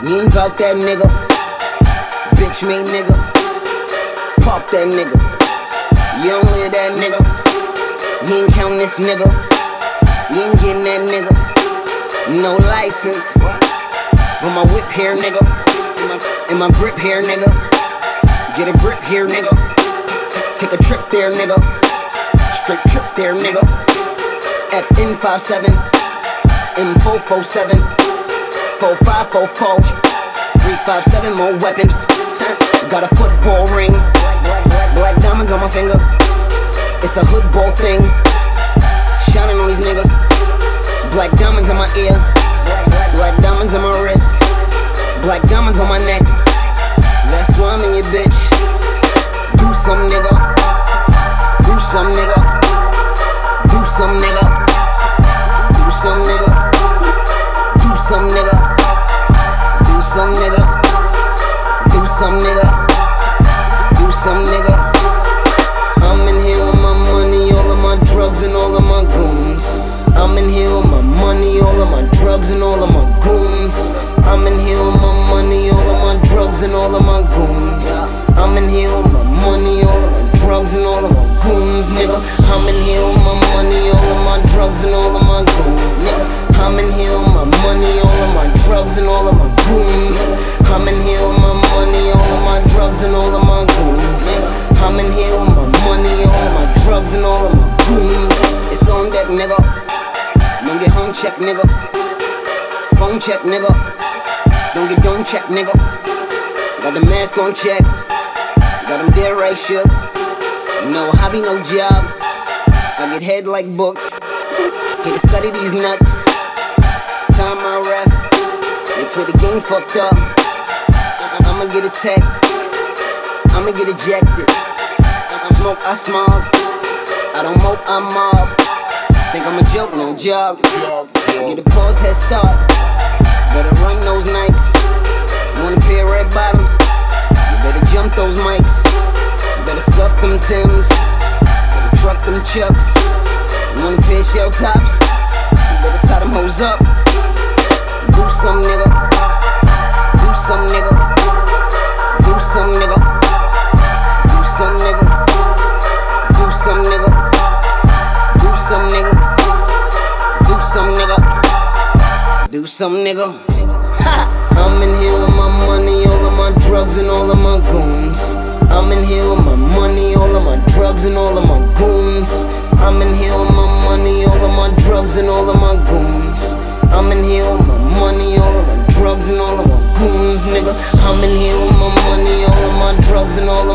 You ain't bout that nigga. Bitch made nigga. Pop that nigga. You don't live that nigga. You ain't counting this nigga. You ain't getting that nigga. No license. On my whip here, nigga. In my grip here, nigga. Get a grip here, nigga. Take a trip there, nigga. Straight trip there, nigga. FN57, M447, 4544, 357 more weapons. Got a football ring. Black diamonds on my finger. It's a hood ball thing. Shining on these niggas. Black diamonds in my ear. Black diamonds in my wrist. Black diamonds on my neck. That's why I'm in your bitch. Do some nigga. Do some nigga. Do some nigga. Do some nigga. Do some nigga. Do some nigga. Do some nigga. Do some nigga. I'm in here with my money, all of my drugs and all of my goons. I'm in here with my money, all of my drugs and all of my goons. I'm in here with my money, all of my drugs and all of my goons. I'm in here with my money, all of my drugs and all of my goons, nigga. I'm in here with my money, all of my drugs and all of my goons, nigga. I'm in here with my money, all of my drugs and all of my goons. I'm in here with my money, all of my drugs and all of my goons, nigga. I'm in here with my money, all of my drugs and all of my goons. It's on deck, nigga. Don't get home check, nigga. Phone check, nigga. Don't get dome check, nigga. Got the mask on check. Got them there right shook. No hobby, no job. I get head like books. Here to study these nuts. Time my ref. They play the game fucked up. I'ma get a tech. I'ma get ejected. I smoke, I smog. I don't mope, I mob. Think I'm a joke, no job. Get a pause, head start. Better run those Nikes. Want a pair of red bottoms? You better jump those mics. You better scuff them Timbs. Better truck them Chucks. You want a pair of shell tops? You better tie them hoes up. Do some nigga. Do some nigga. Do some nigga. Do some nigga. Do some nigga. Do some nigga. Do some nigga. Do some nigga. I'm in here with my money, all of my drugs and all of my goons. I'm in here with my money, all of my drugs and all of my goons. I'm in here with my money, all of my drugs and all of my goons. I'm in here with my money, all of my drugs and all of my goons, nigga. I'm in here with my money, all of my drugs and all of